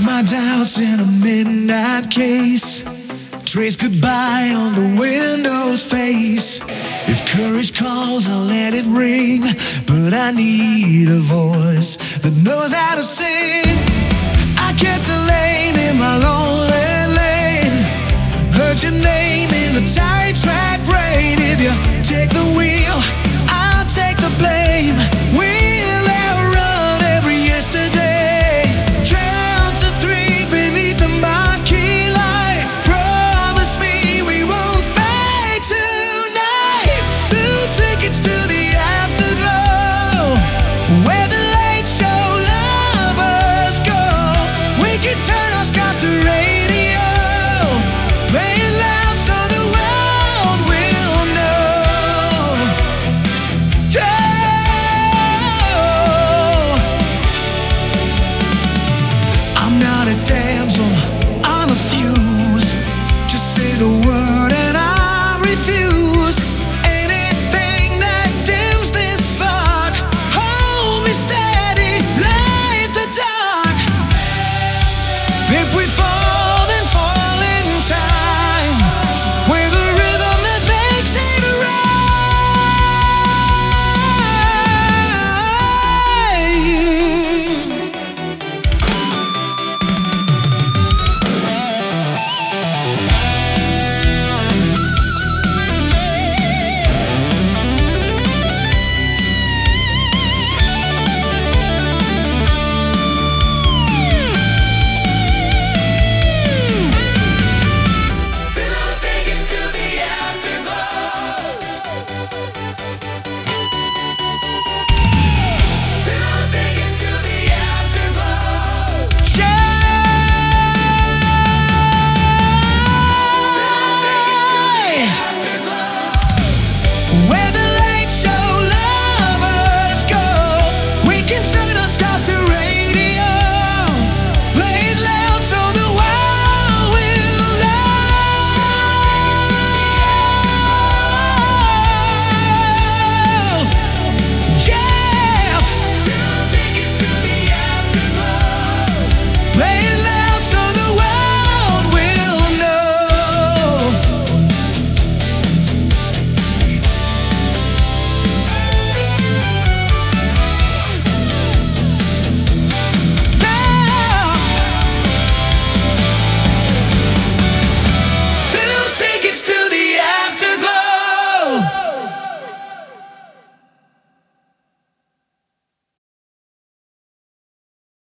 my doubts in a midnight case. Trace goodbye on the window's face. If courage calls, I'll let it ring. But I need a voice that knows how to sing. I kept a lane in my lonely lane. Heard your name in the tight track rain. If you take the wheel, I'll take the blame. We'll outrun every yesterday. Count to three beneath the marquee light. Promise me we won't fight tonight. 2 tickets to the afterglow, where the late show lovers go. We can turn our scars to radio, play it loud so the world will know. Yeah. I'm not a damsel on a fuse. Just say the word and I refuse. Anything that dims this spark, hold me steady, light the dark. If we